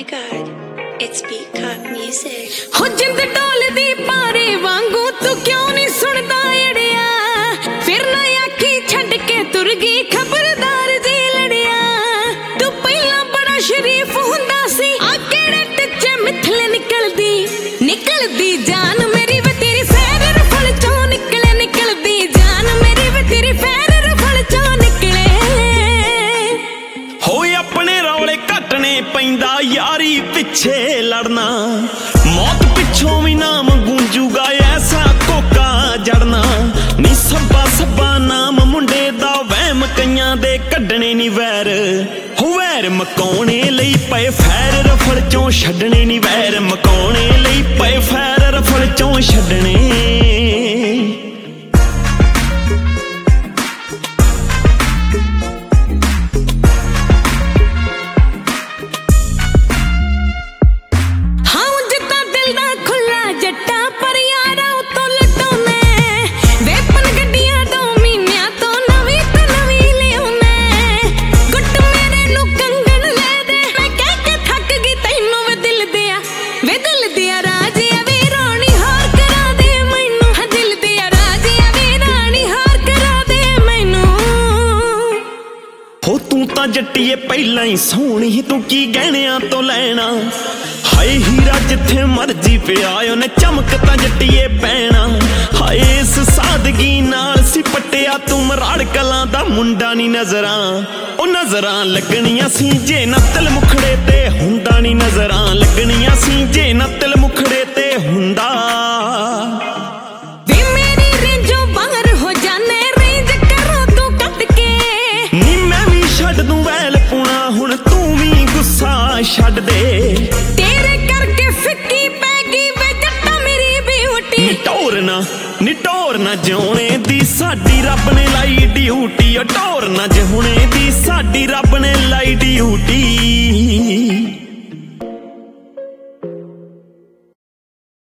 my god, it's Peacock Music. हो जिंद ढोलदी पारे वांगू तू क्यों नहीं सुनदा अड़िया फिर ना आखी छड़ के तुर गई खबरदार जी लड़िया तू पहला बड़ा शरीफ हुंदा सी आ केड़े टच्चे मिथले निकलदी जान मेरी वे तेरी फैर रफल चों निकलदी जान मेरी वे तेरी फैर रफल चों निकले हो अपने रौले घटने पैंदा यारी पिछे लड़ना मौत पिछों भी नाम गूंजूगा ऐसा कोका जड़ना नी सब्बा सब्बा नाम मुंडे दा वहम कईयां दे कड्डने नी वैर हो वैर मकाउने लई पए फैर रफल चों छड्डने नी वैर मकाउने लई पए फैर रफल चों छड्डने जट्टिए पहला ही सोहनी तू की गहणियां तो लैना हाय हीरा जिथे मर्जी पिया उन्हें चमक तां जट्टिए पैना हाय इस सादगी नाल सी पट्टिया तू मराड़ कलां दा मुंडा नी नजरां ओ नजरां लगनियां सी जे ना तिल मुखड़े ते हुंदा नी नजरां लगनियां सी जे ना तिल मुखड़े ते हुंदा छड़ दे तेरे करके फिक्की पैगी वे जट्टा मेरी ब्यूटी निटोरना जिउणे दी साडी रब ने लाई ड्यूटी टोरना जिउणे दी साडी रब ने